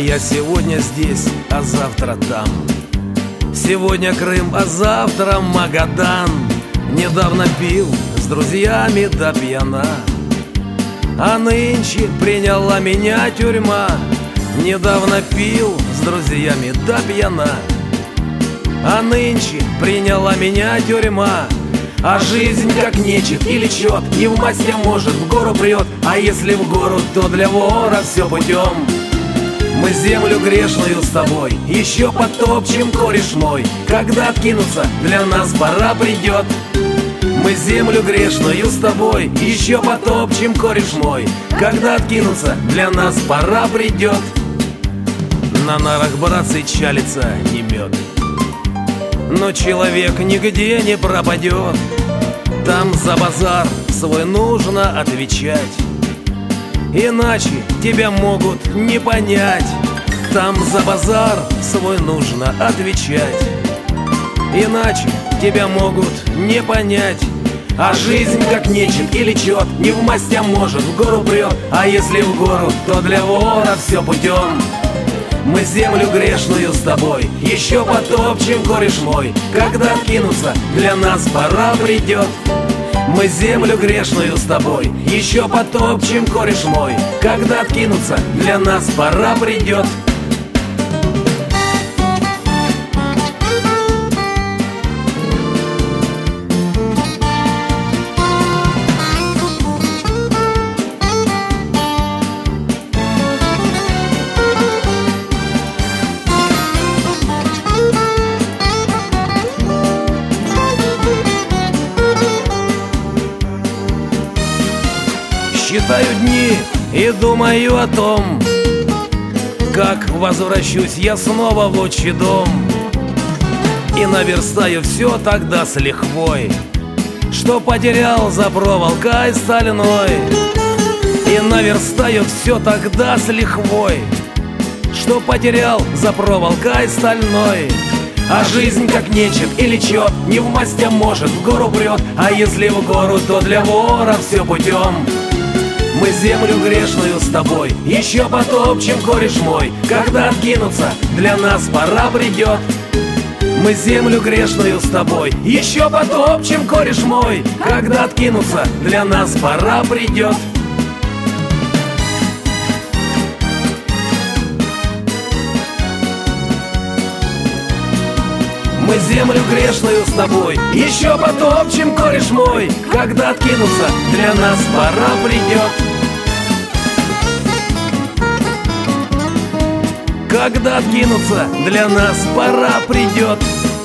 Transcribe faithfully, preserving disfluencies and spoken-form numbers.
я сегодня здесь, а завтра там. Сегодня Крым, а завтра Магадан. Недавно пил с друзьями до пьяна, а нынче приняла меня тюрьма. Недавно пил с друзьями до пьяна, а нынче приняла меня тюрьма. А жизнь как нечет и лечет, и в масте может в гору прет. А если в гору, то для вора все путем. Мы землю грешную с тобой еще потопчем, кореш мой. Когда откинуться для нас пора придет. Мы землю грешную с тобой еще потопчем, кореш мой. Когда откинуться для нас пора придет. На нарах, братцы, чалится не мед, но человек нигде не пропадет. Там за базар свой нужно отвечать, иначе тебя могут не понять. Там за базар свой нужно отвечать, иначе тебя могут не понять. А жизнь как нечет и лечет, не в масть, а может в гору прет. А если в гору, то для вора все путем. Мы землю грешную с тобой еще потопчем, кореш мой. Когда откинуться для нас пора придет. Мы землю грешную с тобой еще потопчем, кореш мой. Когда откинуться для нас пора придет. Считаю дни и думаю о том, как возвращусь я снова в отчий дом. И наверстаю все тогда с лихвой, что потерял за проволокой стальной. И наверстаю все тогда с лихвой, что потерял за проволокой стальной. А жизнь как нечет и лечет, не в масть, а может в гору прет. А если в гору, то для вора все путем. Мы землю грешную с тобой еще потопчем, кореш мой. Когда откинуться для нас пора придет. Мы землю грешную с тобой еще потопчем, кореш мой. Когда откинуться для нас пора придет. Мы землю грешную с тобой еще потопчем, кореш мой. Когда откинуться для нас пора придет. Когда откинуться для нас пора придет.